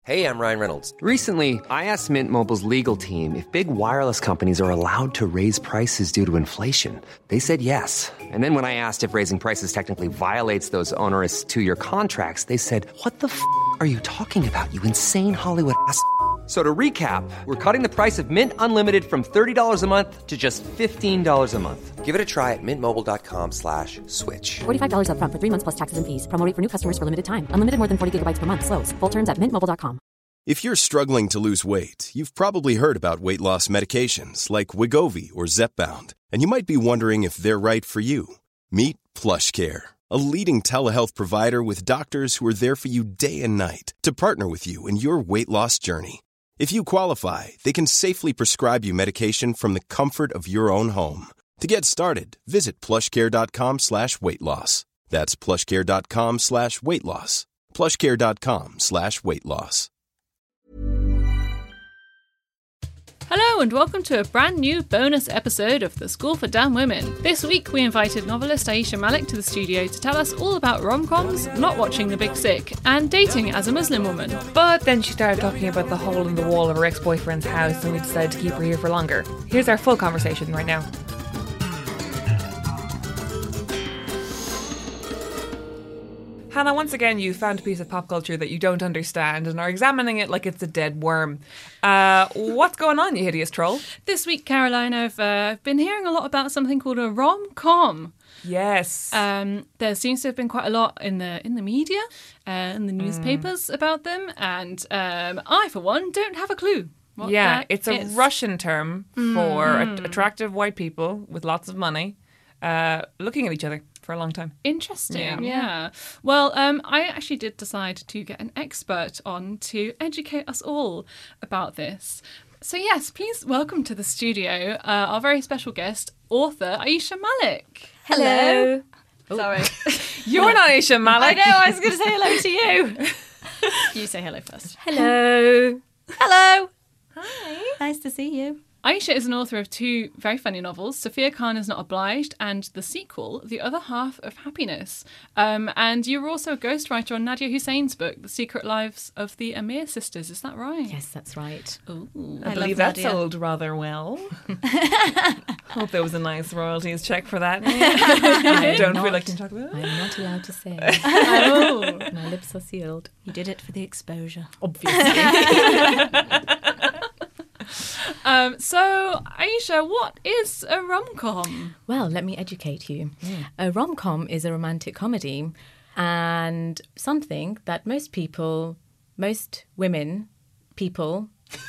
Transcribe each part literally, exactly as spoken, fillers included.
Hey, I'm Ryan Reynolds. Recently, I asked Mint Mobile's legal team if big wireless companies are allowed to raise prices due to inflation. They said yes. And then when I asked if raising prices technically violates those onerous two-year contracts, they said, what the f*** are you talking about, you insane Hollywood ass f- So to recap, we're cutting the price of Mint Unlimited from thirty dollars a month to just fifteen dollars a month. Give it a try at mintmobile.com slash switch. forty-five dollars up front for three months plus taxes and fees. Promo rate for new customers for limited time. Unlimited more than forty gigabytes per month. Slows full terms at mint mobile dot com. If you're struggling to lose weight, you've probably heard about weight loss medications like Wegovy or Zepbound, and you might be wondering if they're right for you. Meet PlushCare, a leading telehealth provider with doctors who are there for you day and night to partner with you in your weight loss journey. If you qualify, they can safely prescribe you medication from the comfort of your own home. To get started, visit plushcare.com slash weight loss. That's plushcare.com slash weight loss. plushcare.com slash weight loss. Hello and welcome to a brand new bonus episode of The School for Damn Women. This week we invited novelist Aisha Malik to the studio to tell us all about rom-coms, not watching The Big Sick, and dating as a Muslim woman. But then she started talking about the hole in the wall of her ex-boyfriend's house and we decided to keep her here for longer. Here's our full conversation right now. Hannah, once again, you found a piece of pop culture that you don't understand and are examining it like it's a dead worm. Uh, what's going on, you hideous troll? This week, Caroline, I've uh, been hearing a lot about something called a rom-com. Yes. Um, there seems to have been quite a lot in the in the media, uh, in the newspapers mm. about them, and um, I, for one, don't have a clue. What yeah, that it's a is. Russian term Mm. for a- attractive white people with lots of money uh, looking at each other for a long time. Interesting, Yeah. yeah. Well, um, I actually did decide to get an expert on to educate us all about this. So yes, please welcome to the studio uh, our very special guest, author Aisha Malik. Hello. Oh. Sorry. You're not Aisha Malik. I know, I was going to say hello to you. You say hello first. Hello. Hello. Hi. Nice to see you. Aisha is an author of two very funny novels, Sophia Khan is Not Obliged and the sequel, The Other Half of Happiness. Um, and you were also a ghostwriter on Nadia Hussein's book, The Secret Lives of the Amir Sisters. Is that right? Yes, that's right. Ooh. I, I believe love that Nadia. sold rather well. Hope there was a nice royalties check for that. I don't not, feel like to talk about it. I'm not allowed to say. Oh. My lips are sealed. You did it for the exposure. Obviously. Um, so, Aisha, what is a rom-com? Well, let me educate you. A rom-com is a romantic comedy and something that most people, most women, people...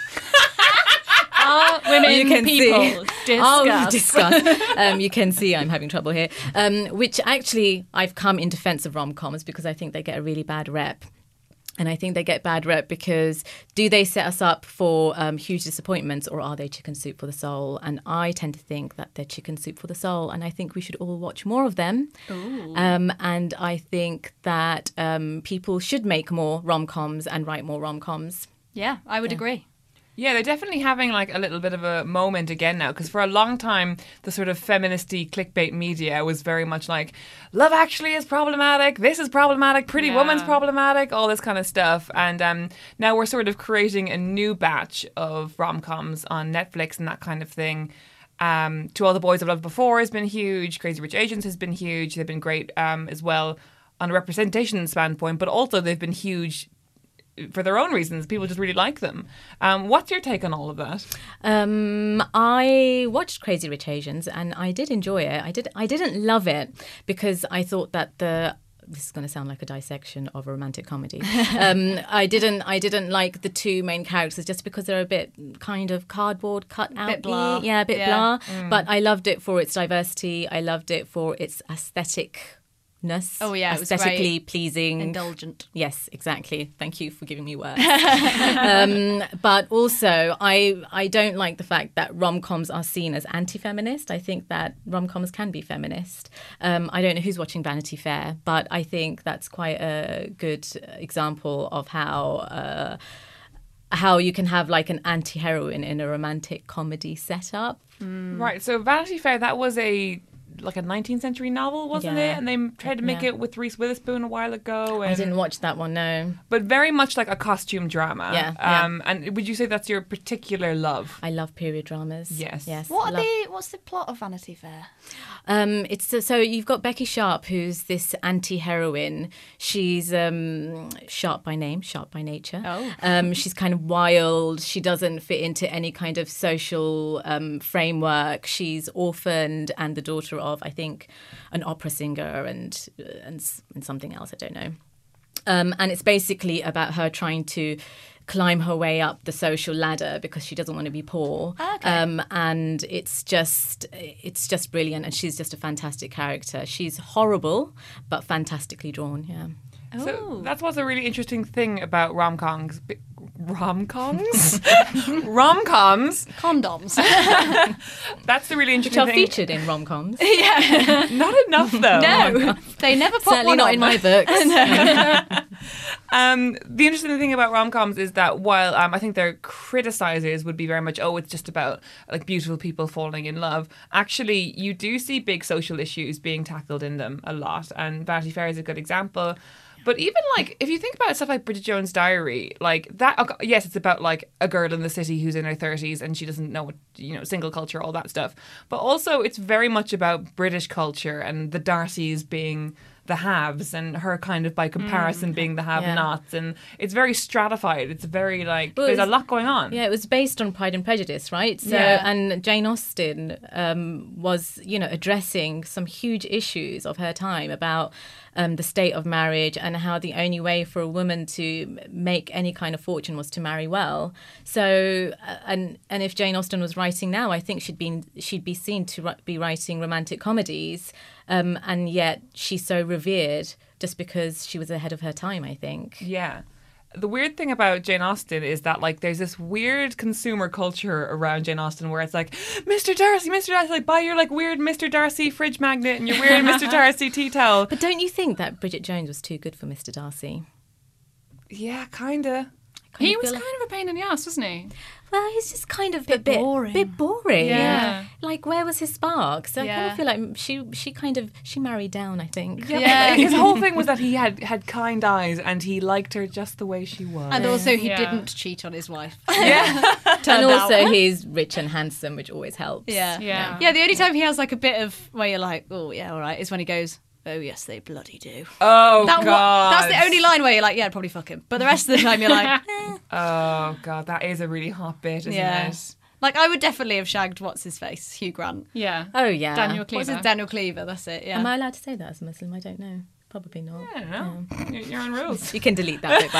Are women you can people see. discuss? Oh, discuss. um, you can see I'm having trouble here. Um, which actually, I've come in defense of rom-coms because I think they get a really bad rep. And I think they get bad rep because do they set us up for um, huge disappointments or are they chicken soup for the soul? And I tend to think that they're chicken soup for the soul. And I think we should all watch more of them. Um, and I think that um, people should make more rom-coms and write more rom-coms. Yeah, I would Yeah. agree. Yeah, they're definitely having like a little bit of a moment again now because for a long time the sort of feministy clickbait media was very much like Love Actually is problematic, this is problematic, Pretty Yeah. Woman's problematic, all this kind of stuff. And um, now we're sort of creating a new batch of rom-coms on Netflix and that kind of thing. Um, To All the Boys I've Loved Before has been huge. Crazy Rich Asians has been huge. They've been great um, as well on a representation standpoint, but also they've been huge for their own reasons. People just really like them. Um, what's your take on all of that? Um, I watched Crazy Rich Asians and I did enjoy it. I did. I didn't love it because I thought that the this is going to sound like a dissection of a romantic comedy. um, I didn't. I didn't like the two main characters just because they're a bit kind of cardboard cut out. Bit blah. Yeah, a bit Yeah. blah. But I loved it for its diversity. I loved it for its aesthetic. Oh, yeah, it was aesthetically very pleasing, indulgent. Yes, exactly. Thank you for giving me words. um, but also, I I don't like the fact that rom-coms are seen as anti-feminist. I think that rom-coms can be feminist. Um, I don't know who's watching Vanity Fair, but I think that's quite a good example of how. Uh, how you can have like an anti-heroine in a romantic comedy setup. Right, so Vanity Fair, that was a like a nineteenth century novel, wasn't Yeah. it? And they tried to make Yeah. it with Reese Witherspoon a while ago. And, I didn't watch that one, no. but very much like a costume drama. Yeah, yeah. Um, and would you say that's your particular love? I love period dramas. Yes. Yes. What are love- the? What's the plot of Vanity Fair? Um, it's so, so you've got Becky Sharp, who's this anti-heroine. She's um, sharp by name, sharp by nature. Oh. Um, she's kind of wild. She doesn't fit into any kind of social um, framework. She's orphaned and the daughter of, I think, an opera singer and and, s- and something else. I don't know. Um, and it's basically about her trying to climb her way up the social ladder because she doesn't want to be poor. Okay. Um, and it's just it's just brilliant, and she's just a fantastic character. She's horrible, but fantastically drawn. Yeah. So that's what's a really interesting thing about rom-coms. Rom-coms? Rom-coms. Condoms. That's the really Which interesting are thing. featured in rom-coms. Not enough, though. no, they never put Certainly one not on. in my books. Um, the interesting thing about rom-coms is that while um, I think their criticizers would be very much, oh, it's just about like beautiful people falling in love, actually you do see big social issues being tackled in them a lot, and Vanity Fair is a good example. But even like if you think about stuff like Bridget Jones' Diary, like that, okay, yes, it's about like a girl in the city who's in her thirties and she doesn't know what, you know, single culture, all that stuff. But also it's very much about British culture and the Darcys being the haves and her kind of by comparison being the have-nots, and it's very stratified. It's very like Well, there's a it's- lot going on. Yeah, it was based on Pride and Prejudice, right? So, Yeah. and Jane Austen um, was, you know, addressing some huge issues of her time about um, the state of marriage and how the only way for a woman to make any kind of fortune was to marry well. So, uh, and and if Jane Austen was writing now, I think she'd been she'd be seen to ri- be writing romantic comedies, um, and yet she's so revered just because she was ahead of her time, I think. Yeah. The weird thing about Jane Austen is that like there's this weird consumer culture around Jane Austen where it's like, Mister Darcy, Mister Darcy, like buy your like weird Mister Darcy fridge magnet and your weird Mister Darcy tea towel. But don't you think that Bridget Jones was too good for Mister Darcy? Yeah, kinda. Kind He of was feel kind of a pain in the ass, wasn't he? Well, he's just kind of Bit a bit boring. bit boring. Yeah. Like, where was his spark? So I kind Yeah. of feel like she she kind of she married down, I think. Yeah, Yeah. but his whole thing was that he had had kind eyes and he liked her just the way she was. And also, he Yeah. didn't cheat on his wife. yeah. And also he's rich and handsome, which always helps. Yeah. Yeah. Yeah, the only time he has like a bit of where you're like, oh, yeah, all right, is when he goes, oh, yes, they bloody do. Oh That wa- god. that's the only line where you're like, yeah, I'd probably fuck him. But the rest of the time, you're like, eh. Oh god, that is a really hot bit, isn't Yeah. it? Like, I would definitely have shagged, what's his face? Hugh Grant. Yeah. Oh yeah. Daniel What's Cleaver. his Daniel Cleaver? That's it, yeah. Am I allowed to say that as a Muslim? I don't know. Probably not. I don't know. You're, you're on rules. You can delete that bit, by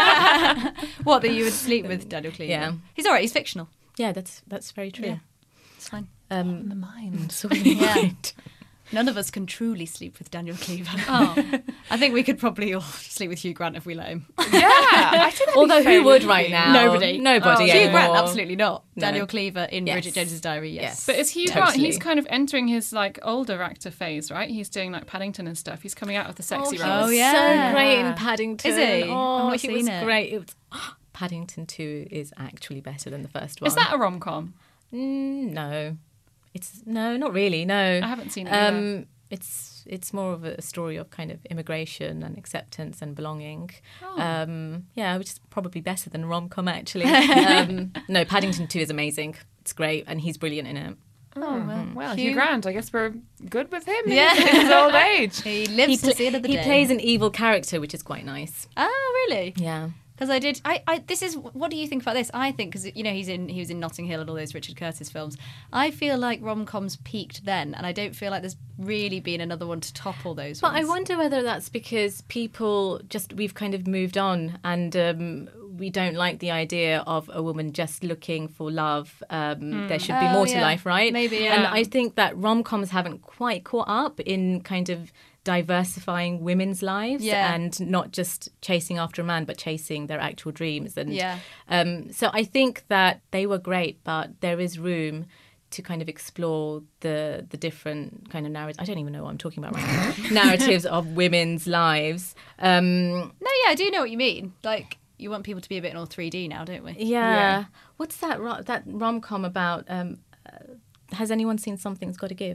the way. What, that you would sleep with Daniel Cleaver? Yeah. He's all right, he's fictional. Yeah, that's that's very true. Yeah. It's fine. Um, The mind. sort of mind. None of us can truly sleep with Daniel Cleaver. Oh. I think we could probably all sleep with Hugh Grant if we let him. Yeah. I think that'd be Although who fairly would easy. right now? Nobody. Nobody Oh, Hugh anymore. Grant, absolutely not. No. Daniel Cleaver in Yes. Bridget Jones's Diary, yes. Yes. But is Hugh Grant? Totally. He's kind of entering his like older actor phase, right? He's doing like Paddington and stuff. He's coming out of the sexy he roles. Oh, was yeah. so great in Paddington. Is he? Oh, I've not he seen was it. great. It was, Paddington two is actually better than the first one. Is that a rom com? Mm, no, it's no, not really. No, I haven't seen it Um, it's it's more of a story of kind of immigration and acceptance and belonging. Oh. Um, yeah, which is probably better than rom com actually. um, no, Paddington two is amazing. It's great, and he's brilliant in it. Oh, well. Well, Hugh- Hugh Grant, I guess we're good with him Yeah. in, his, in his old age. He lives He, to pla- see another he day. plays an evil character, which is quite nice. Oh, really? Yeah. Because I did. I, I. This is. What do you think about this? I think because you know he's in. He was in Notting Hill and all those Richard Curtis films. I feel like rom coms peaked then, and I don't feel like there's really been another one to topple those. But ones. I wonder whether that's because people just, we've kind of moved on and um, we don't like the idea of a woman just looking for love. Um, There should be Oh, more to yeah. life, right? Maybe, And yeah. I think that rom-coms haven't quite caught up in kind of diversifying women's lives Yeah. and not just chasing after a man, but chasing their actual dreams. And Yeah. um, so I think that they were great, but there is room to kind of explore the the different kind of narratives. I don't even know what I'm talking about right now. Narratives of women's lives. Um, No, yeah, I do know what you mean. Like you want people to be a bit more three D now, don't we? yeah. Yeah. What's that ro- that rom com about? Um, uh, has anyone seen Something's Got to Give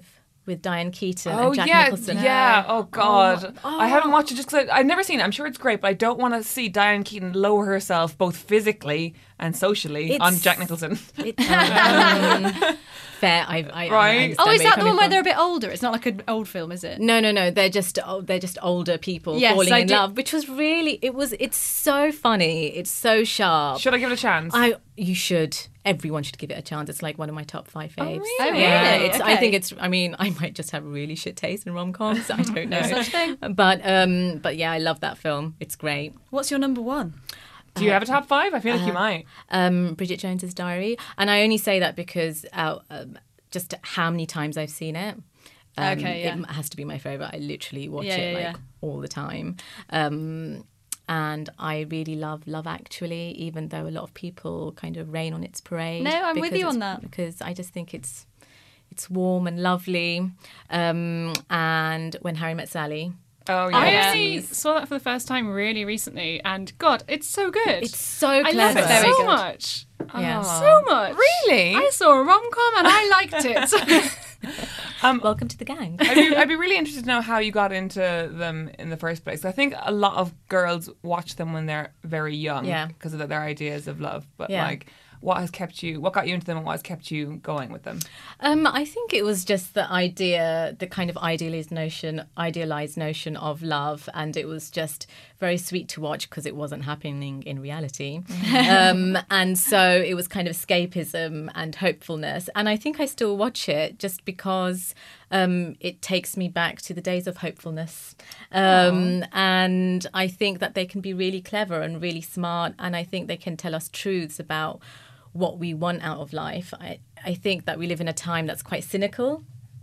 with Diane Keaton Oh and Jack yeah, Nicholson. yeah. Oh god, Oh. I haven't watched it just because I've never seen it. I'm sure it's great, but I don't want to see Diane Keaton lower herself both physically and socially It's- on Jack Nicholson. It- um, fair. I, I, I Right. understand Oh, where is you're that the coming one where from. they're a bit older? It's not like an old film, is it? No, no, no. They're just oh, they're just older people Yes, falling I in do- love, which was really it was. It's so funny. It's so sharp. Should I give it a chance? I you should. Everyone should give it a chance. It's like one of my top five faves. really? Oh, Yeah, really? it's, I Okay. think it's. I mean, I might just have really shit taste in rom coms. I don't know. such thing. But um, but yeah, I love that film. It's great. What's your number one? Do you have a top five? I feel like you might. Um, Bridget Jones's Diary, and I only say that because uh, um, just how many times I've seen it. Um, Okay, yeah. It has to be my favorite. I literally watch Yeah, it yeah, like yeah. all the time. Um, and I really love Love Actually, even though a lot of people kind of rain on its parade. No, I'm with because you on it's- that. because I just think it's it's warm and lovely. Um, and When Harry Met Sally, Oh I yeah. only saw that for the first time really recently, and God, it's so good. it's so I love clever. it Very so good. much. Yeah. Oh, so much. Really? I saw a rom com and I liked it. Welcome to the gang. I'd be, I'd be really interested to know how you got into them in the first place. I think a lot of girls watch them when they're very young, Yeah. because of their ideas of love. But Yeah. like, what has kept you? What got you into them, and what has kept you going with them? Um, I think it was just the idea, the kind of idealized notion, idealized notion of love, and it was just very sweet to watch because it wasn't happening in reality. um, and so it was kind of escapism and hopefulness. And I think I still watch it just because um, it takes me back to the days of hopefulness. Um, and I think that they can be really clever and really smart, and I think they can tell us truths about what we want out of life. I, I think that we live in a time that's quite cynical,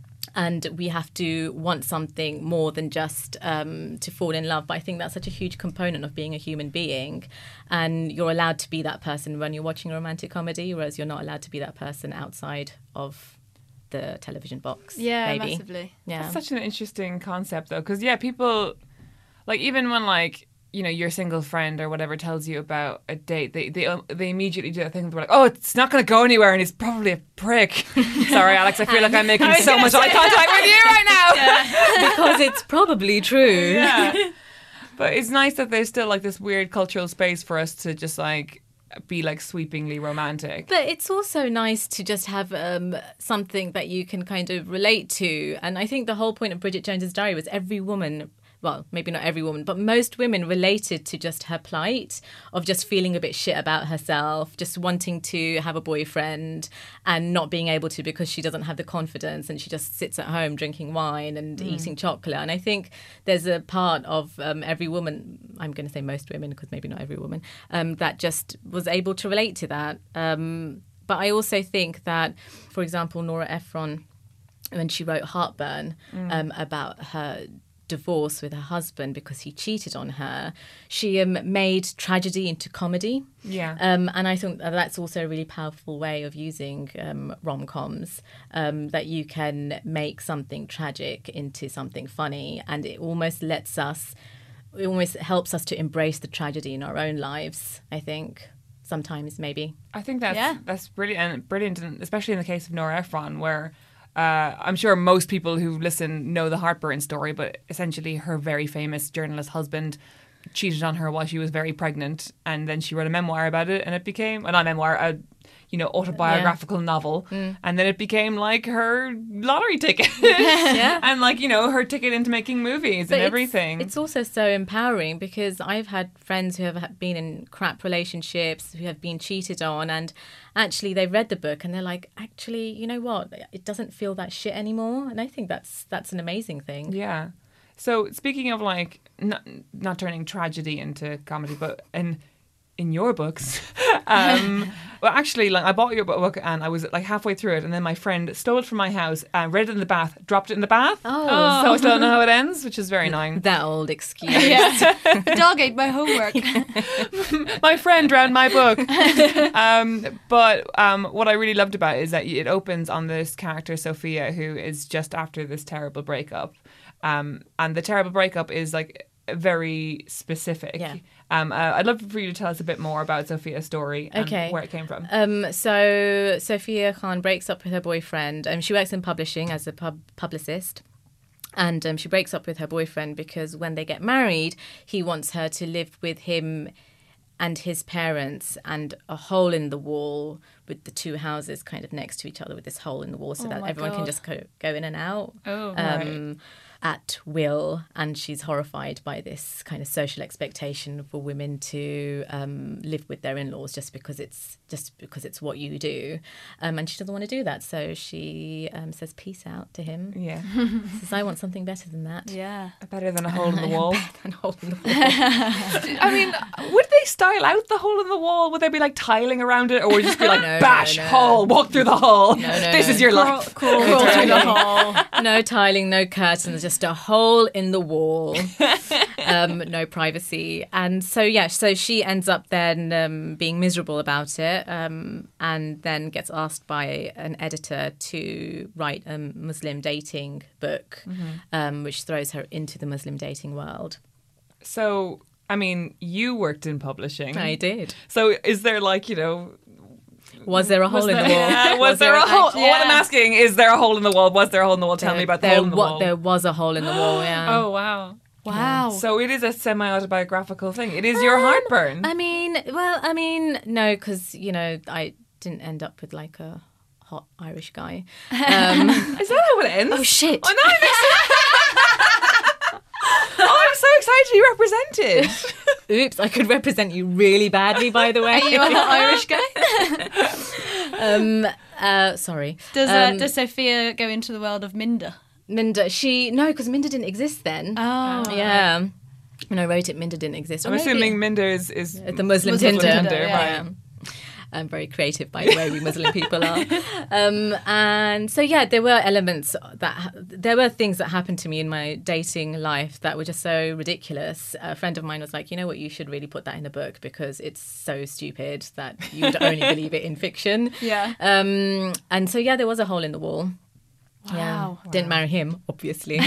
and we have to want something more than just um, to fall in love. But I think that's such a huge component of being a human being, and you're allowed to be that person when you're watching a romantic comedy, whereas you're not allowed to be that person outside of the television box. Yeah, maybe. massively. Yeah. That's such an interesting concept, though, because yeah, people like even when like you know your single friend or whatever tells you about a date, they they they immediately do that thing where they're like, oh, it's not going to go anywhere, and he's probably a prick. Sorry, Alex, I feel like I'm making so much eye contact with you right now. because it's probably true. Yeah. But it's nice that there's still like this weird cultural space for us to just like be like sweepingly romantic. But it's also nice to just have um, something that you can kind of relate to. And I think the whole point of Bridget Jones's Diary was every woman, well, maybe not every woman, but most women related to just her plight of just feeling a bit shit about herself, just wanting to have a boyfriend and not being able to because she doesn't have the confidence, and she just sits at home drinking wine and eating chocolate. And I think there's a part of um, every woman, I'm going to say most women because maybe not every woman, um, that just was able to relate to that. Um, but I also think that, for example, Nora Ephron, when she wrote Heartburn um, about her divorce with her husband because he cheated on her, she um, made tragedy into comedy. Yeah. Um, and I think that that's also a really powerful way of using um, rom-coms, um, that you can make something tragic into something funny, and it almost lets us, it almost helps us to embrace the tragedy in our own lives, I think. Sometimes, maybe. I think that's Yeah. that's brilliant, brilliant, and especially in the case of Nora Ephron, where uh, I'm sure most people who listen know the Heartburn story, but essentially her very famous journalist husband cheated on her while she was very pregnant, and then she wrote a memoir about it, and it became, well, not a memoir, a you know autobiographical novel, and then it became like her lottery ticket, Yeah. and like you know her ticket into making movies But and it's- everything. It's also so empowering because I've had friends who have ha- been in crap relationships, who have been cheated on, and actually they've read the book and they're like, actually, you know what? It doesn't feel that shit anymore. And I think that's that's an amazing thing. Yeah. So speaking of like not not turning tragedy into comedy, but in in your books, um, well, actually, like I bought your book and I was like halfway through it, and then my friend stole it from my house, uh, read it in the bath, dropped it in the bath. Oh. So I still don't know how it ends, which is very annoying. That old excuse. The dog ate my homework. My friend drowned my book. um, but um, what I really loved about it is that it opens on this character, Sophia, who is just after this terrible breakup. Um, and the terrible breakup is like very specific. Yeah. Um, uh, I'd love for you to tell us a bit more about Sophia's story and Okay. where it came from. Um, so Sophia Khan breaks up with her boyfriend. Um, she works in publishing as a pub- publicist. And um, she breaks up with her boyfriend because when they get married, he wants her to live with him and his parents, and a hole in the wall with the two houses kind of next to each other with this hole in the wall so Oh that my everyone can God. just go, go in and out. Oh, um, at will, and she's horrified by this kind of social expectation for women to um, live with their in-laws just because it's just because it's what you do, um, and she doesn't want to do that. So she um, says peace out to him. Yeah. Says I want something better than that. Yeah. Better than a hole in the wall. And hole in the wall. I mean, would they style out the hole in the wall? Would there be like tiling around it, or would it just be like No, bash no, no. hole, walk through the hole? No, no, this no. is your life. Crawl through the hole. No tiling, no curtains, just a hole in the wall. um, no privacy. And so, yeah, so she ends up then um, being miserable about it, um, and then gets asked by an editor to write a Muslim dating book, um, which throws her into the Muslim dating world. So, I mean, you worked in publishing. I did. So, is there like, you know, Was there a hole in the wall? Yeah, was, there, a hole? actually- What I'm asking is there a hole in the wall? Was there a hole in the wall? Tell me about the there hole in the wa- wall. There was a hole in the wall, yeah. Oh, wow. Wow. So it is a semi-autobiographical thing. It is your heartburn. I mean, well, I mean, no, because, you know, I didn't end up with like a hot Irish guy. Um, Is that how it ends? oh, shit. Oh, no, I'm excited. Oh, I'm so excited to be represented. Oops, I could represent you really badly, by the way. Are you an Irish guy? um, uh, sorry. Does uh, Um, does Sophia go into the world of Minder? Minda, she, no, because Minda didn't exist then. Oh. Yeah. When I wrote it, Minda didn't exist. Or I'm maybe- assuming Minder is, is The Muslim, Muslim Tinder. Tinder, yeah. right. I'm very creative, by the way, we Muslim people are. Um, and so, yeah, there were elements that, there were things that happened to me in my dating life that were just so ridiculous. A friend of mine was like, you know what, you should really put that in a book because it's so stupid that you would only believe it in fiction. Yeah. Um, and so, yeah, there was a hole in the wall. Wow. Yeah. Didn't marry him, obviously.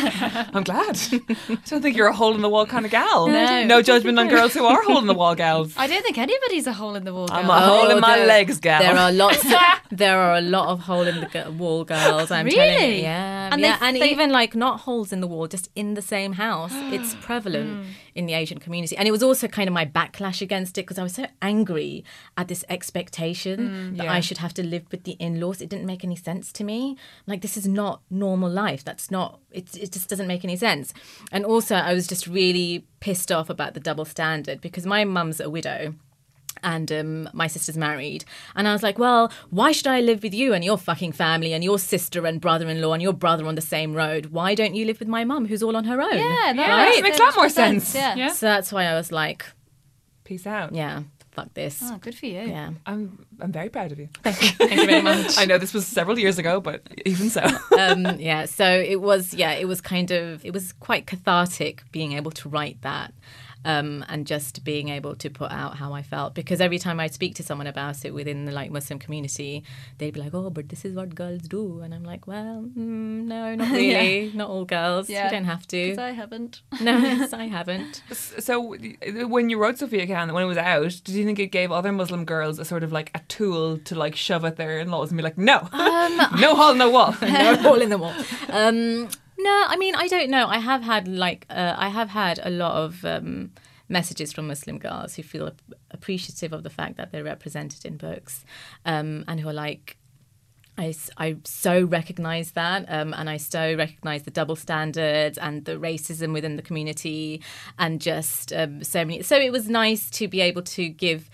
I'm glad. I don't think you're a hole in the wall kind of gal. No. No judgment on girls who are hole in the wall gals. I don't think anybody's a hole in the wall girl. I'm a hole in my there- legs gal. There are lots. There are a lot of hole in the g- wall girls. I'm telling you. Really? Yeah, And yeah, they- and they- even like not holes in the wall, just in the same house. It's prevalent in the Asian community, and it was also kind of my backlash against it because I was so angry at this expectation that yeah. I should have to live with the in-laws. It didn't make any sense to me. Like this is not normal life. That's not. It. It just doesn't make any sense. And also, I was just really pissed off about the double standard because my mum's a widow. And um, my sister's married. And I was like, well, why should I live with you and your fucking family and your sister and brother-in-law and your brother on the same road? Why don't you live with my mum who's all on her own? Yeah, that Right? Makes a lot more sense. Yeah. Yeah. So that's why I was like, Peace out. yeah, fuck this. Oh, good for you. Yeah. I'm I'm very proud of you. Thank you very much. I know this was several years ago, but even so. um, yeah, so it was, yeah, it was kind of, it was quite cathartic being able to write that. Um, and just being able to put out how I felt, because every time I'd speak to someone about it within the like Muslim community, they'd be like, "Oh, but this is what girls do," and I'm like, "Well, mm, no, not really. Not all girls. Yeah. You don't have to." Because I haven't. No, yes, I haven't. So when you wrote Sophia Khan, when it was out, did you think it gave other Muslim girls a sort of like a tool to like shove at their in-laws and be like, no, Um, no hole, no wall? No hole in the wall. Um, no, I mean, I don't know. I have had like uh, I have had a lot of um, messages from Muslim girls who feel ap- appreciative of the fact that they're represented in books, um, and who are like, I, s- I so recognise that, um, and I so recognise the double standards and the racism within the community, and just um, so many. So it was nice to be able to give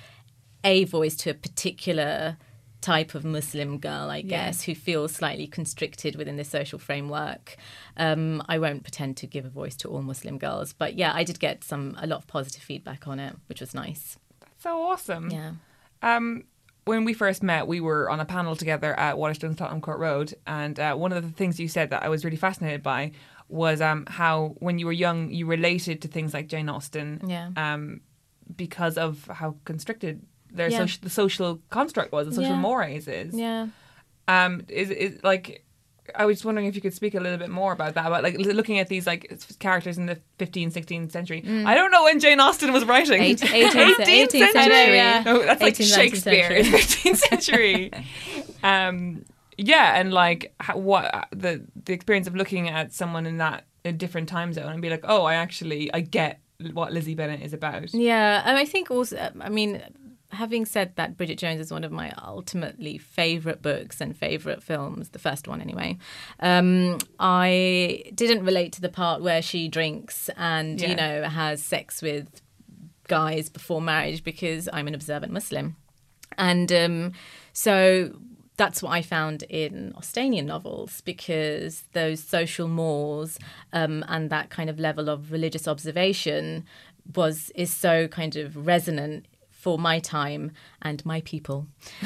a voice to a particular type of Muslim girl, I guess, who feels slightly constricted within this social framework. Um, I won't pretend to give a voice to all Muslim girls, but yeah, I did get some a lot of positive feedback on it, which was nice. So awesome. Yeah. Um, when we first met, we were on a panel together at Waterstone's Tottenham Court Road, and uh, one of the things you said that I was really fascinated by was um, how when you were young, you related to things like Jane Austen, Yeah. um, because of how constricted their Yeah. soci- the social construct was, the social Yeah. mores is. Yeah. Um, is is like, I was wondering if you could speak a little bit more about that, about like looking at these like characters in the fifteenth, sixteenth century. Mm. I don't know when Jane Austen was writing. Eight, eighteenth, eighteenth century. century. Yeah. No, that's like eighteenth, Shakespeare, fifteenth century. um, yeah, and like how, what the the experience of looking at someone in that a different time zone and be like, oh, I actually I get what Lizzie Bennet is about. Yeah, and I think also, I mean, having said that, Bridget Jones is one of my ultimately favourite books and favourite films, the first one anyway. Um, I didn't relate to the part where she drinks and, yeah. you know, has sex with guys before marriage because I'm an observant Muslim. And um, so that's what I found in Austenian novels, because those social mores um, and that kind of level of religious observation was is so kind of resonant for my time and my people.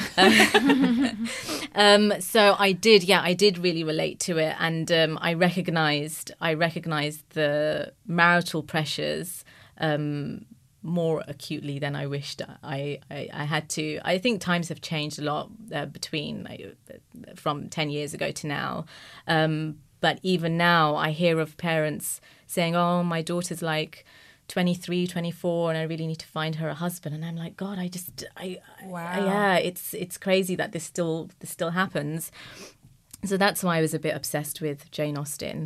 um, so I did, yeah, I did really relate to it, and um, I recognised, I recognised the marital pressures um, more acutely than I wished I, I, I had to. I think times have changed a lot uh, between uh, from ten years ago to now. Um, but even now, I hear of parents saying, "Oh, my daughter's like twenty-three, twenty-four, and I really need to find her a husband." And I'm like, God, I just, I, wow. I, yeah, it's it's crazy that this still this still happens. So that's why I was a bit obsessed with Jane Austen.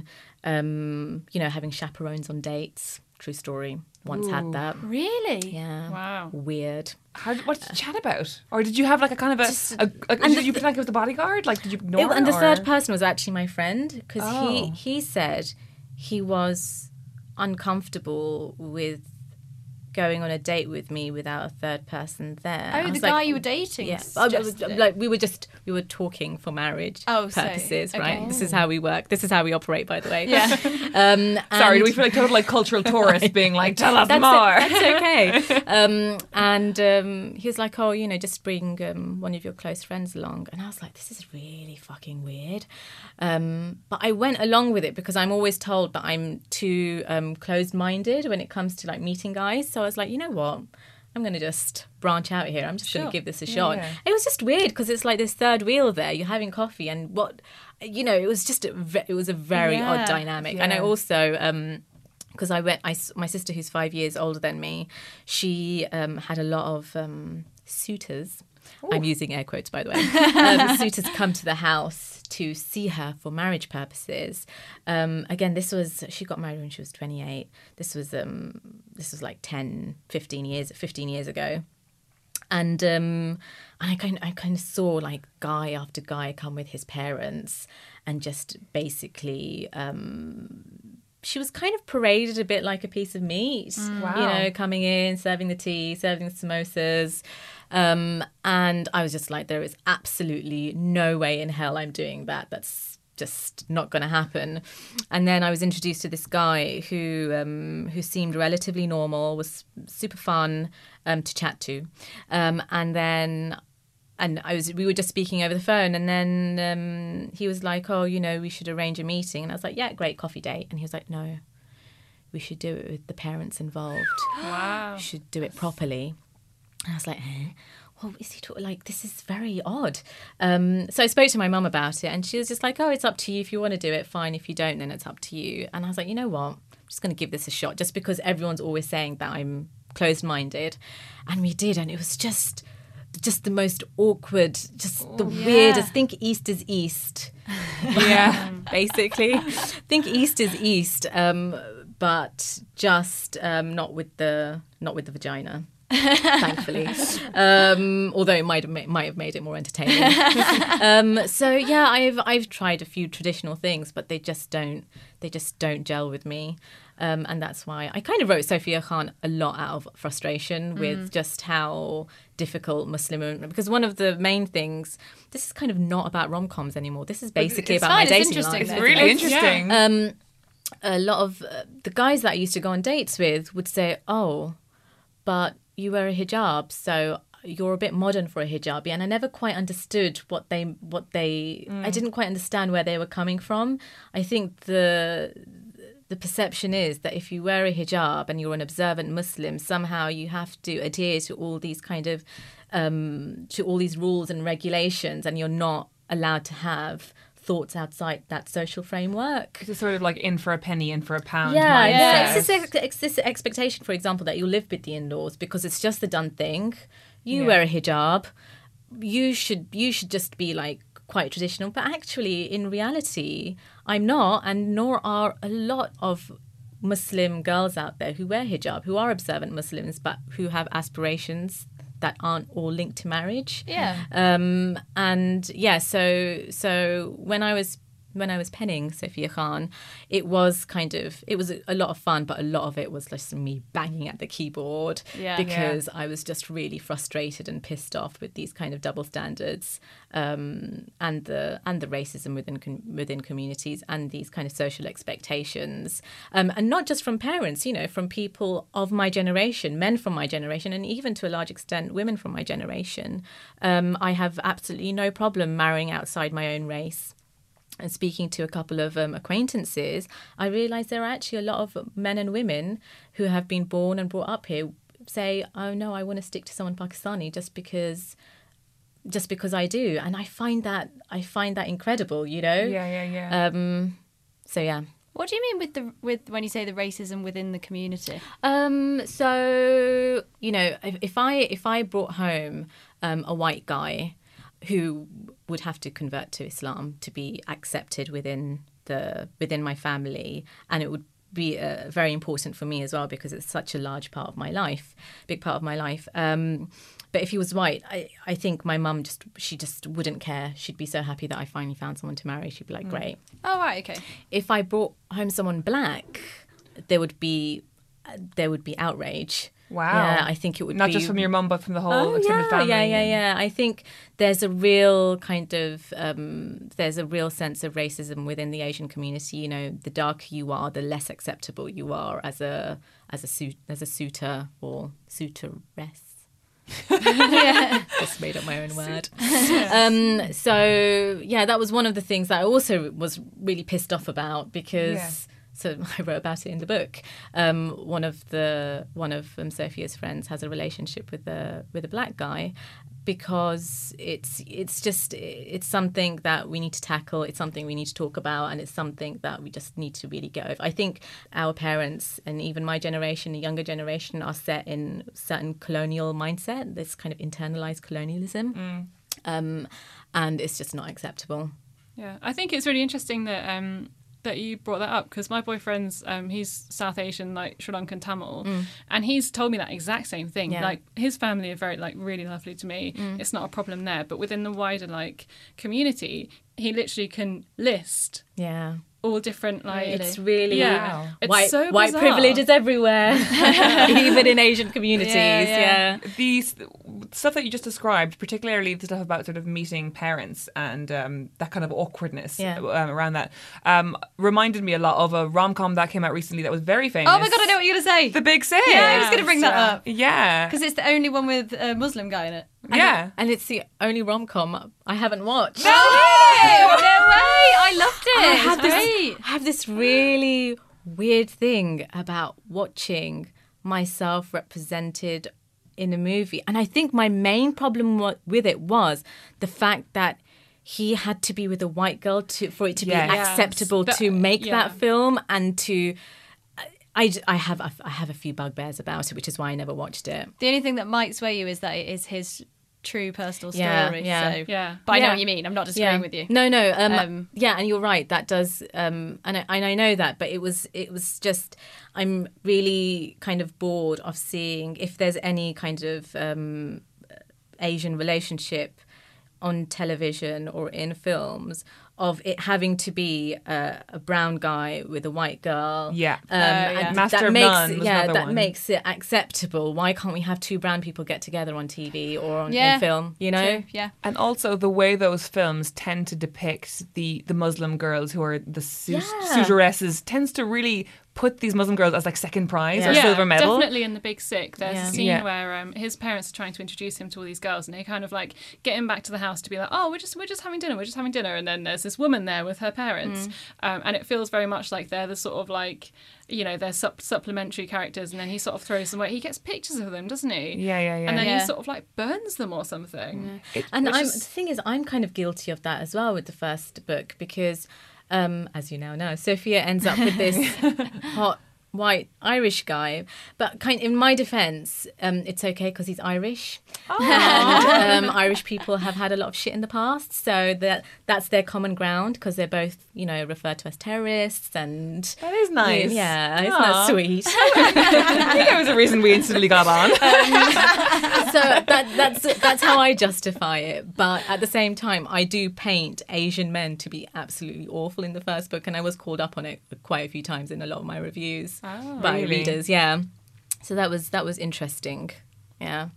Um, you know, having chaperones on dates. True story. Once Ooh. had that. Really? Yeah. Wow. Weird. How, what did you chat about? Or did you have like a kind of a... Just, a, a and did the, you pretend like it was the bodyguard? Like, did you ignore it, And the or? third person was actually my friend, because Oh. he, he said he was uncomfortable with going on a date with me without a third person there. Oh, I the was guy like, you were dating? Yeah. I was- suggested it. like we were just we were talking for marriage Oh, so- purposes, okay. right? This is how we work. This is how we operate, by the way. Yeah. Um, Sorry, and- do we feel like total like cultural tourists being like, tell us that's more? It, that's okay. Um, and um, he was like, oh, you know, just bring um, one of your close friends along. And I was like, this is really fucking weird. Um, but I went along with it because I'm always told that I'm too um, closed-minded when it comes to like meeting guys. So I was like, you know what? I'm going to just branch out here. I'm just going Sure. to give this a shot. yeah. It was just weird because it's like this third wheel there. You're having coffee and what, you know, it was just, a ve- it was a very Yeah. odd dynamic. And I Yeah. also... Um, because I went, I, s- my sister, who's five years older than me, she um, had a lot of um, suitors. I'm using air quotes, by the way. um, suitors come to the house to see her for marriage purposes. Um, again, this was, she got married when she was twenty-eight. This was, um, this was like ten, fifteen years, fifteen years ago. And um, and I kind I kind of saw like guy after guy come with his parents and just basically. Um, She was kind of paraded a bit like a piece of meat, Wow. you know, coming in, serving the tea, serving the samosas. Um, and I was just like, there is absolutely no way in hell I'm doing that. That's just not going to happen. And then I was introduced to this guy who um, who seemed relatively normal, was super fun um, to chat to. Um, and then... And I was, we were just speaking over the phone, and then um, he was like, "Oh, you know, we should arrange a meeting." And I was like, "Yeah, great, coffee date." And he was like, "No, we should do it with the parents involved. Wow. We should do it properly." And I was like, eh? Well, is he talking like this is very odd? Um, so I spoke to my mum about it, and she was just like, "Oh, it's up to you. If you want to do it, fine. If you don't, then it's up to you." And I was like, "You know what? I'm just going to give this a shot, just because everyone's always saying that I'm closed-minded," and we did, and it was just. Just the most awkward, just the yeah. weirdest. Think East is East. Yeah. Basically. Think East is East, um, but just um, not with the not with the vagina. Thankfully, um, although it might have ma- might have made it more entertaining. um, so yeah, I've I've tried a few traditional things, but they just don't they just don't gel with me. Um, and that's why I kind of wrote Sophia Khan a lot out of frustration with Mm. just how difficult Muslim women, because one of the main things, this is kind of not about rom-coms anymore. This is basically it's about fine, my it's dating interesting life. though. It's really It's- interesting. Um, a lot of uh, the guys that I used to go on dates with would say, "Oh, but you wear a hijab, so you're a bit modern for a hijabi," and I never quite understood what they what they. I didn't quite understand where they were coming from. I think the the perception is that if you wear a hijab and you're an observant Muslim, somehow you have to adhere to all these kind of um, to all these rules and regulations, and you're not allowed to have thoughts outside that social framework. It's sort of like in for a penny, in for a pound. Yeah, mindset. yeah. It's this, ex- ex- this expectation, for example, that you live with the in-laws because it's just the done thing. You Yeah. wear a hijab. You should you should just be like quite traditional. But actually, in reality, I'm not, and nor are a lot of Muslim girls out there who wear hijab, who are observant Muslims, but who have aspirations that aren't all linked to marriage. Yeah. Um, and yeah, so so when I was when I was penning Sophia Khan, it was kind of it was a, a lot of fun, but a lot of it was just me banging at the keyboard Yeah. because I was just really frustrated and pissed off with these kind of double standards um, and the and the racism within com- within communities and these kind of social expectations, um, and not just from parents, you know, from people of my generation, men from my generation, and even to a large extent women from my generation. Um, I have absolutely no problem marrying outside my own race. And speaking to a couple of um, acquaintances, I realised there are actually a lot of men and women who have been born and brought up here say, "Oh no, I want to stick to someone Pakistani just because, just because I do," and I find that I find that incredible, you know. Yeah, yeah, yeah. Um, so yeah. What do you mean with the with when you say the racism within the community? Um, so you know, if, if I if I brought home um, a white guy who would have to convert to Islam to be accepted within the within my family, and it would be uh, very important for me as well because it's such a large part of my life, big part of my life. Um, but if he was white, I, I think my mum just she just wouldn't care. She'd be so happy that I finally found someone to marry. She'd be like, great. Oh right, okay. If I brought home someone black, there would be there would be outrage. Wow. Yeah, I think it would Not be just from your mum, but from the whole Oh, extended yeah, family. yeah, yeah, yeah. I think there's a real kind of um, there's a real sense of racism within the Asian community. You know, the darker you are, the less acceptable you are as a as a suit as a suitor or suitoress. Yeah. Just made up my own word. um, so yeah, that was one of the things that I also was really pissed off about because. Yeah. So I wrote about it in the book. Um, one of the one of um, Sophia's friends has a relationship with a with a black guy, because it's it's just it's something that we need to tackle. It's something we need to talk about, and it's something that we just need to really get over. I think our parents and even my generation, the younger generation, are set in certain colonial mindset. This kind of internalized colonialism, Mm. um, and it's just not acceptable. Yeah, I think it's really interesting that um, that you brought that up, because my boyfriend's um, he's South Asian, like Sri Lankan Tamil, Mm. and he's told me that exact same thing. Yeah. Like his family are very like really lovely to me. Mm. It's not a problem there, but within the wider like community, he literally can list Yeah. all different like It's really yeah. It's white, so white bizarre. privilege is everywhere, even in Asian communities. Yeah, Yeah, yeah. The s- stuff that you just described, particularly the stuff about sort of meeting parents and um, that kind of awkwardness Yeah. um, around that, um, reminded me a lot of a rom-com that came out recently that was very famous. Oh my god, I know what you're going to say. The Big Sick. Yeah, I was going to bring that up. Yeah. Because it's the only one with a Muslim guy in it. Yeah. and it's the only rom com I haven't watched. No way! No way! I loved it. I It have was this, great. I have this really weird thing about watching myself represented in a movie. And I think my main problem wa- with it was the fact that he had to be with a white girl to for it to Yes. be acceptable Yes. to make Yeah. that film, and to... I, I have I have a few bugbears about it, which is why I never watched it. The only thing that might sway you is that it is his true personal story. Yeah, yeah. So. Yeah. But I know Yeah. what you mean. I'm not disagreeing with you. No, no. Um, Um, yeah, and you're right. That does, um, and I, and I know that. But it was, it was just. I'm really kind of bored of seeing if there's any kind of um, Asian relationship on television or in films of it having to be a, a brown guy with a white girl. Yeah. Um, yeah. and Master that of makes None it, was yeah, another that one. makes it acceptable. Why can't we have two brown people get together on T V or on Yeah. in film? You know. True, yeah. And also the way those films tend to depict the, the Muslim girls who are the su- Yeah. suitoresses tends to really put these Muslim girls as like second prize Yeah. or Yeah, silver medal. definitely in The Big Sick. There's Yeah. a scene Yeah. where um, his parents are trying to introduce him to all these girls, and they kind of like get him back to the house to be like, "Oh, we're just we're just having dinner, we're just having dinner," and then there's this woman there with her parents, mm. um, and it feels very much like they're the sort of like, you know, they're sup- supplementary characters, and then he sort of throws them away. He gets pictures of them, doesn't he? Yeah, yeah, yeah. And then yeah. he sort of like burns them or something. Yeah. And I'm, is... the thing is, I'm kind of guilty of that as well with the first book because, um, as you now know, Sophia ends up with this hot white Irish guy, but kind in my defence, um, it's okay because he's Irish, and um, Irish people have had a lot of shit in the past, so that that's their common ground because they're both, you know, referred to as terrorists, and that is nice. Yeah, isn't Aww. that sweet? I think that was a reason we instantly got on. Um, so that that's that's how I justify it, but at the same time, I do paint Asian men to be absolutely awful in the first book, and I was called up on it quite a few times in a lot of my reviews. Oh, by really? readers, yeah. So that was that was interesting, yeah.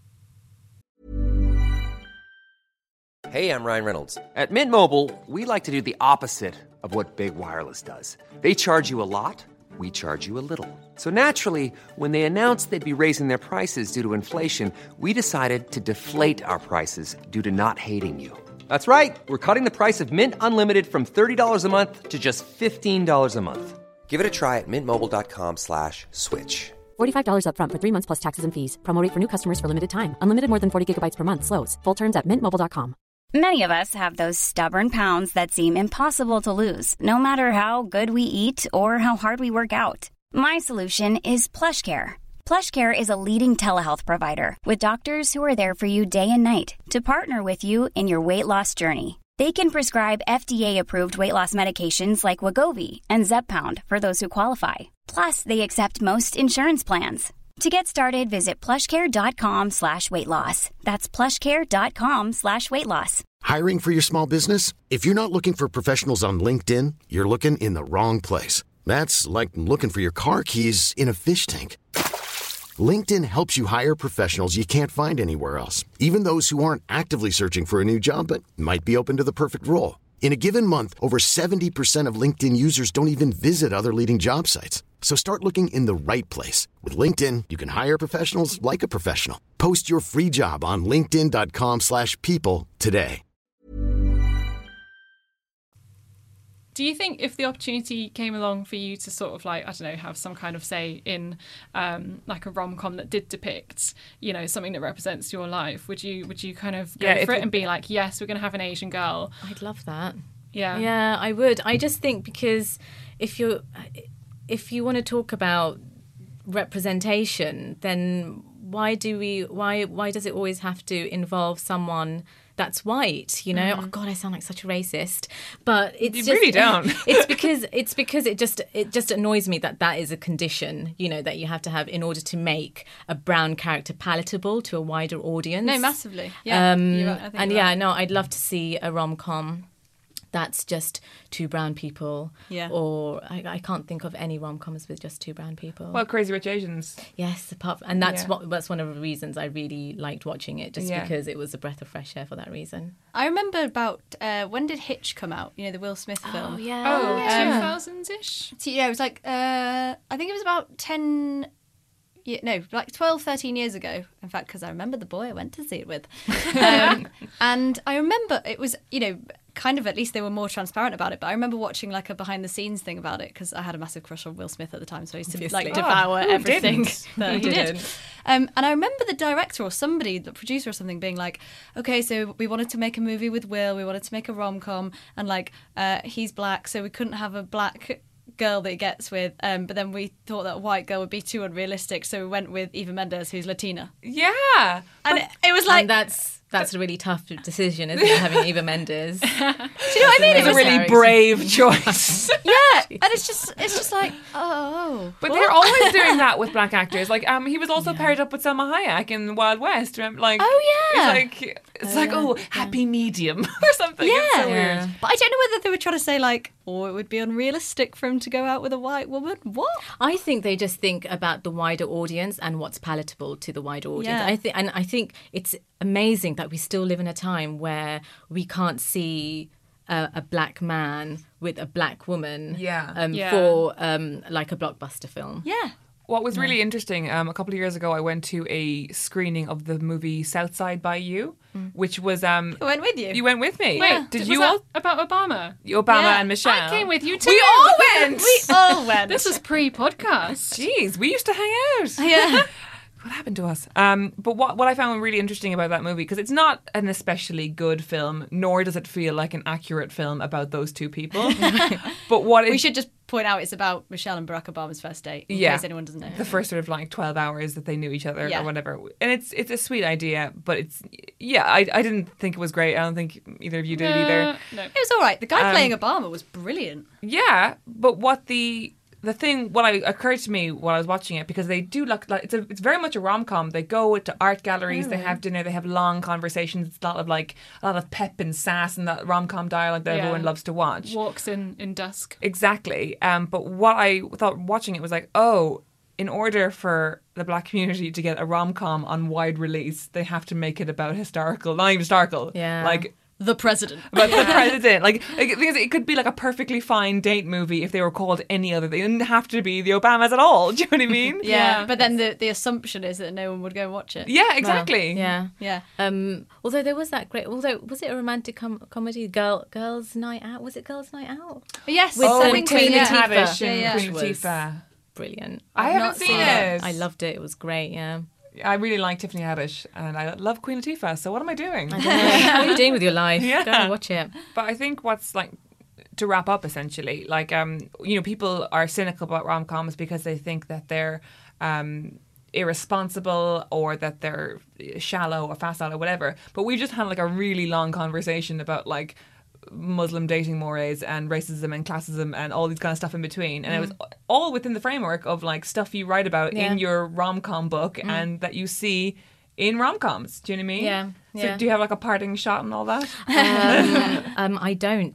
Hey, I'm Ryan Reynolds. At Mint Mobile, we like to do the opposite of what Big Wireless does. They charge you a lot, we charge you a little. So naturally, when they announced they'd be raising their prices due to inflation, we decided to deflate our prices due to not hating you. That's right. We're cutting the price of Mint Unlimited from thirty dollars a month to just fifteen dollars a month. Give it a try at mintmobile.com slash switch. forty-five dollars up front for three months plus taxes and fees. Promo rate for new customers for limited time. Unlimited more than forty gigabytes per month. Slows full terms at mint mobile dot com. Many of us have those stubborn pounds that seem impossible to lose, no matter how good we eat or how hard we work out. My solution is PlushCare. PlushCare is a leading telehealth provider with doctors who are there for you day and night to partner with you in your weight loss journey. They can prescribe F D A-approved weight loss medications like Wegovy and Zepbound for those who qualify. Plus, they accept most insurance plans. To get started, visit plushcare.com slash weight loss. That's plushcare.com slash weight loss. Hiring for your small business? If you're not looking for professionals on LinkedIn, you're looking in the wrong place. That's like looking for your car keys in a fish tank. LinkedIn helps you hire professionals you can't find anywhere else, even those who aren't actively searching for a new job but might be open to the perfect role. In a given month, over seventy percent of LinkedIn users don't even visit other leading job sites. So start looking in the right place. With LinkedIn, you can hire professionals like a professional. Post your free job on linkedin.com slash people today. Do you think if the opportunity came along for you to sort of like, I don't know, have some kind of say in um, like a rom-com that did depict, you know, something that represents your life, would you would you kind of go Yeah, for if it and be like, yes, we're going to have an Asian girl? I'd love that. Yeah. Yeah, I would. I just think because if you if you want to talk about representation, then why do we why why does it always have to involve someone that's white, you know? Mm. Oh God, I sound like such a racist, but it's you just, really don't. it's because it's because it just it just annoys me that that is a condition, you know, that you have to have in order to make a brown character palatable to a wider audience. No, massively. Yeah, um, you're right. I think and you're yeah, right. no, I'd love to see a rom-com that's just two brown people. Yeah. Or I, I can't think of any rom-coms with just two brown people. Well, Crazy Rich Asians. Yes, apart and that's Yeah. what that's one of the reasons I really liked watching it, just Yeah. because it was a breath of fresh air for that reason. I remember about uh, when did Hitch come out? You know, the Will Smith film. Oh yeah. Oh, Um, two thousands-ish? So, yeah, it was like, uh, I think it was about ten, yeah, no, like twelve, thirteen years ago. In fact, because I remember the boy I went to see it with. Um, and I remember it was, you know, kind of, at least they were more transparent about it. But I remember watching like a behind the scenes thing about it because I had a massive crush on Will Smith at the time. So I used to Obviously. like devour Oh, who everything didn't? that Who he did. didn't? Um, and I remember the director or somebody, the producer or something, being like, okay, so we wanted to make a movie with Will. We wanted to make a rom-com. And like, uh, he's black, so we couldn't have a black girl that he gets with, um, but then we thought that a white girl would be too unrealistic, so we went with Eva Mendes, who's Latina. Yeah. And it, it was like, and that's that's a really tough decision, isn't it, having Eva Mendes? do you know what I mean? It's It a was, really brave choice. yeah, and it's just, it's just like, oh. But what? they're always doing that with black actors. Like, um, he was also paired up with Selma Hayek in Wild West. Remember? Like, Oh, yeah. It's like, it's like, oh, happy medium or something. It's so Yeah. weird. But I don't know whether they were trying to say like, oh, it would be unrealistic for him to go out with a white woman. What? I think they just think about the wider audience and what's palatable to the wider audience. Yeah. I think, and I think it's amazing that we still live in a time where we can't see a, a black man with a black woman Yeah. um, Yeah. for um, like a blockbuster film. Yeah. What was really interesting, um, a couple of years ago, I went to a screening of the movie Southside by You. which was um. I went with you. You went with me. Wait, did was you that all? about Obama? Obama Yeah. and Michelle. I came with you too. We all went. we all went. This was pre-podcast. Jeez, we used to hang out. Yeah. What happened to us? Um, but what what I found really interesting about that movie, because it's not an especially good film, nor does it feel like an accurate film about those two people. But what it, We should just point out it's about Michelle and Barack Obama's first date, in Yeah. case anyone doesn't know. the first sort of like twelve hours that they knew each other Yeah. or whatever, and it's it's a sweet idea, but it's yeah, I I didn't think it was great. I don't think either of you did either. Uh, no. It was all right. The guy Um, playing Obama was brilliant. Yeah, but what the the thing what I, occurred to me while I was watching it, because they do look like it's a, it's very much a rom com. They go to art galleries, they have dinner, they have long conversations. It's a lot of like a lot of pep and sass and that rom com dialogue that Yeah. everyone loves to watch. Walks in in dusk. Exactly. Um, but what I thought watching it was like, oh, in order for the black community to get a rom com on wide release, they have to make it about historical, not even historical, Yeah. like. The president. But the president, like, like, the thing is, it could be like a perfectly fine date movie if they were called any other. They didn't have to be the Obamas at all. Do you know what I mean? Yeah. Yeah. But then the, the assumption is that no one would go and watch it. Yeah, exactly. Yeah. Yeah. Um, although there was that great, although was it a romantic com- comedy? Girl, Girls' Night Out. Was it Girls' Night Out? Yes. With, Oh, um, with Queen Tiffany Latifah. Haddish Yeah, and yeah. Queen Which was Latifah. Brilliant. I I've haven't not seen seen it. it. I loved it. It was great. Yeah. I really like Tiffany Haddish, and I love Queen Latifah. So what am I doing? I don't know. What are you doing with your life? Yeah. Go and watch it. But I think what's like to wrap up essentially, like um, you know, people are cynical about rom coms because they think that they're um irresponsible or that they're shallow or facile or whatever. But we just had like a really long conversation about like Muslim dating mores and racism and classism and all these kind of stuff in between, and it was all within the framework of like stuff you write about Yeah. in your rom-com book and that you see in rom-coms. Do you know what I mean? Yeah, So yeah. do you have like a parting shot and all that? Um, um, I don't.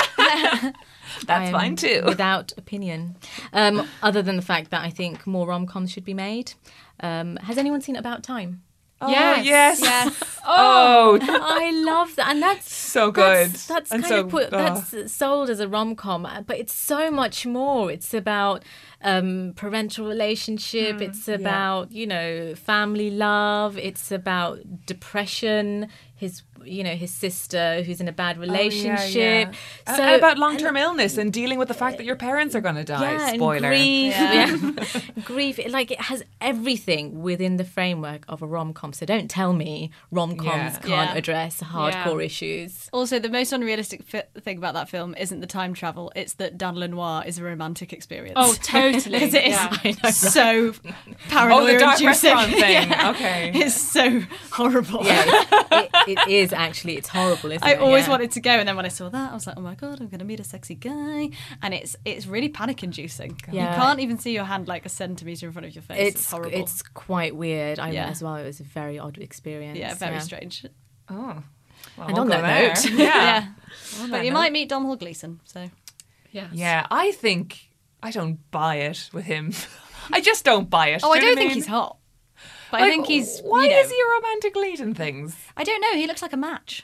That's I'm fine too. Without opinion. Um, other than the fact that I think more rom-coms should be made. Um, has anyone seen About Time? Oh, Yes. yes. Yes. Oh, I love that, and that's so good. That's, that's And kind so- of put, oh. that's sold as a rom com, but it's so much more. It's about um, parental relationship. It's about you know family love. It's about depression. His you know his sister who's in a bad relationship. Oh, yeah. So And about long-term illness and dealing with the fact that your parents are going to die. yeah, and Spoiler. grief, Yeah. yeah. grief. It, like it has everything within the framework of a rom com. So don't tell me rom coms Yeah. can't Yeah. address hardcore Yeah. issues. Also, the most unrealistic fi- thing about that film isn't the time travel. It's that Dan Lenoir is a romantic experience. Oh, totally. Because it is Yeah. I know, so paranoia Oh, the dark inducing. restaurant thing. Yeah. Okay. It's so horrible. Yeah, it, it, it is actually. It's horrible, isn't I it? always Yeah. wanted to go, and then when I saw that, I was like, "Oh my god, I'm going to meet a sexy guy," and it's it's really panic-inducing. Yeah. You can't even see your hand like a centimeter in front of your face. It's, It's horrible. it's quite weird. I Yeah. as well. It was a very odd experience. yeah, very strange. Oh. Well, And we'll on go that there. note- yeah. Yeah, On but that you note. might meet Domhnall Gleeson. So Yes. Yeah, I think I don't buy it with him. I just don't buy it. oh, I Do you know don't what think mean? he's hot, but I Like, think he's. Why you know, is he a romantic lead in things? I don't know. He looks like a match.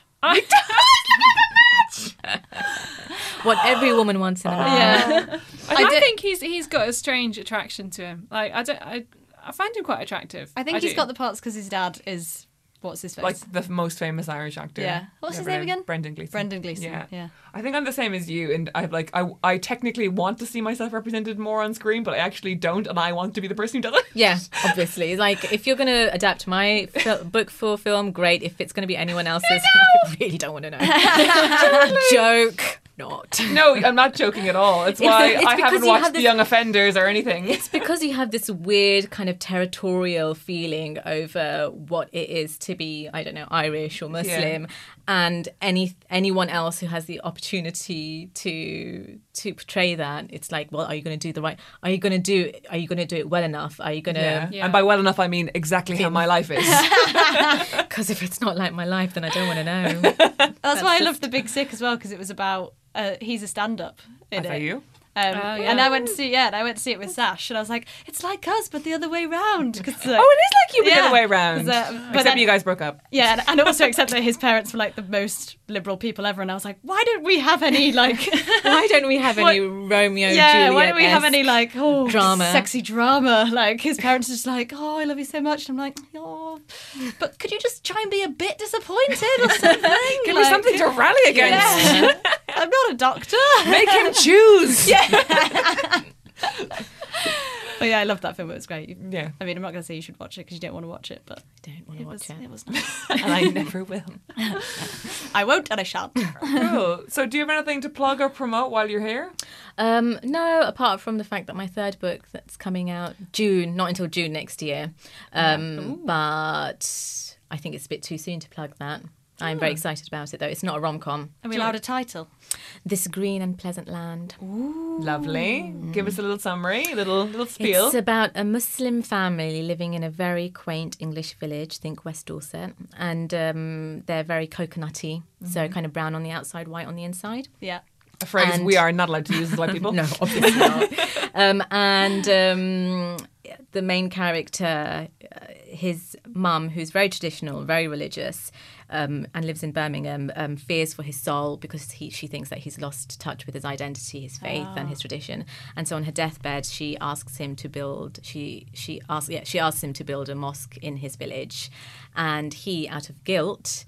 What every woman wants in a man. Yeah, I, I I did- think he's he's got a strange attraction to him. Like I don't I, I find him quite attractive. I think he's do. got the parts because his dad is what's his face? Like the f- most famous Irish actor. Yeah. What's You his ever name know? again? Brendan Gleeson. Brendan Gleeson. Yeah. Yeah. I think I'm the same as you, and I like I I technically want to see myself represented more on screen, but I actually don't, and I want to be the person who does it. Yeah, obviously. It's like if you're going to adapt my fil- book for film, great. If it's going to be anyone else's, I really don't want to know. Joke, not. No, I'm not joking at all. It's It's- why it's I because haven't you watched have The this- Young Offenders or anything. It's because you have this weird kind of territorial feeling over what it is to be, I don't know, Irish or Muslim, and any anyone else who has the opportunity to to portray that. It's like, well, are you going to do the right? Are you going to do? Are you going to do it well enough? Are you going Yeah. to? Yeah. And by well enough, I mean exactly how my life is. Because if it's not like my life, then I don't want to know. That's, why I love The Big Sick as well, because it was about uh, he's a stand-up. I In thought it. you. Um, Oh, yeah. And I went to see, yeah, and I went to see it with Sash, and I was like, it's like us, but the other way round. Uh, oh, it is like you, but yeah, the other way round. Uh, but Except then, you guys broke up. Yeah, and, and also except that his parents were like the most liberal people ever, and I was like, why don't we have any like? Why don't we have any What- Romeo? Yeah, why don't we have Juliet-esque any like oh drama? sexy drama? Like his parents are just like, oh, I love you so much, and I'm like, oh, but could you just try and be a bit disappointed or something? Give me Like, something to rally against. Yeah. I'm not a doctor. Make him choose. Yeah. But yeah, I loved that film. It was great. Yeah. I mean, I'm not going to say you should watch it because you don't want to watch it, but I don't want to it watch was, it. it was nice. And I never will. I won't and I shan't. Cool. So do you have anything to plug or promote while you're here? Um, no, apart from the fact that my third book that's coming out June, not until June next year. Um, but I think it's a bit too soon to plug that. I'm very excited about it, though. It's not a rom-com. Are we allowed a title? This Green and Pleasant Land. Lovely. Give us a little summary, a little little spiel. It's about a Muslim family living in a very quaint English village, think West Dorset, and um, they're very coconutty, so kind of brown on the outside, white on the inside. Yeah. A phrase and- we are not allowed to use as white people. No, obviously not. Um, and um, the main character, uh, his mum, who's very traditional, very religious, um, and lives in Birmingham, um, fears for his soul because he, she thinks that he's lost touch with his identity, his faith, and his tradition. And so on her deathbed, she asks him to build. She she asks yeah she asks him to build a mosque in his village, and he, out of guilt,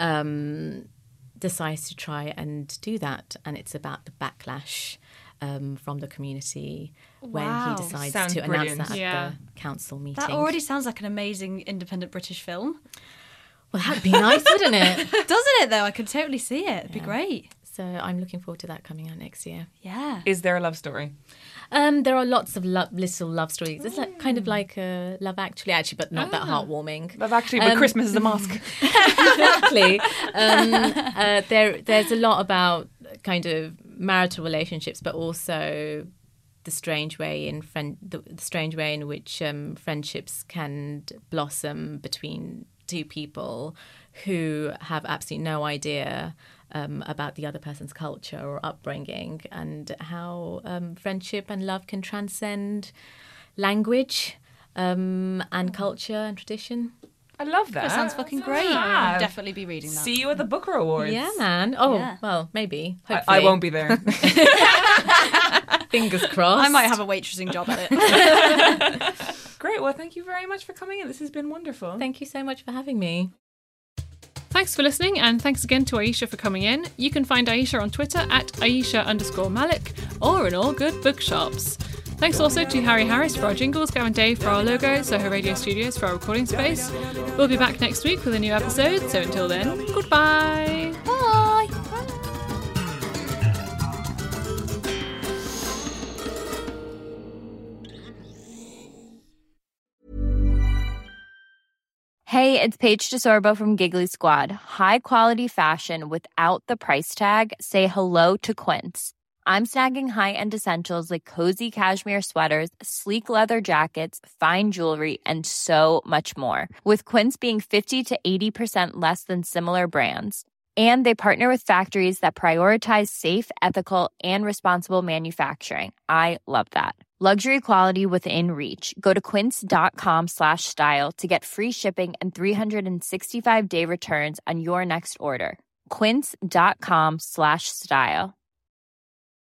Um, decides to try and do that, and it's about the backlash um, from the community when Wow. he decides Sounds to brilliant. announce that at Yeah. the council meeting. That already sounds like an amazing independent British film. Well, that'd be nice, wouldn't it? Doesn't it, though? I could totally see it. It'd be great. So I'm looking forward to that coming out next year. Yeah. Is there a love story? Um, there are lots of lo- little love stories. It's like kind of like a Love Actually, actually, but not that heartwarming. Love Actually, but Um, Christmas is a mosque. Exactly. Um, uh, there, there's a lot about kind of marital relationships, but also the strange way in friend, the, the strange way in which um, friendships can blossom between two people who have absolutely no idea um, about the other person's culture or upbringing, and how um, friendship and love can transcend language um, and culture and tradition. I love that. That sounds fucking great. fab. I'll definitely be reading that. See you at the Booker Awards. Yeah, man. Oh, Yeah. well, maybe. I, Hopefully. I won't be there. Fingers crossed. I might have a waitressing job at it. Great. Well, thank you very much for coming in. This has been wonderful. Thank you so much for having me. Thanks for listening, and thanks again to Aisha for coming in. You can find Aisha on Twitter at Aisha underscore Malik, or in all good bookshops. Thanks also to Harry Harris for our jingles, Go and Dave for our logo, Soho Radio Studios for our recording space. We'll be back next week with a new episode, so until then, goodbye. Bye. Hey, it's Paige DeSorbo from Giggly Squad. High quality fashion without the price tag. Say hello to Quince. I'm snagging high-end essentials like cozy cashmere sweaters, sleek leather jackets, fine jewelry, and so much more. With Quince being fifty to eighty percent less than similar brands. And they partner with factories that prioritize safe, ethical, and responsible manufacturing. I love that. Luxury quality within reach. Go to quince.com slash style to get free shipping and three sixty-five day returns on your next order. Quince.com slash style.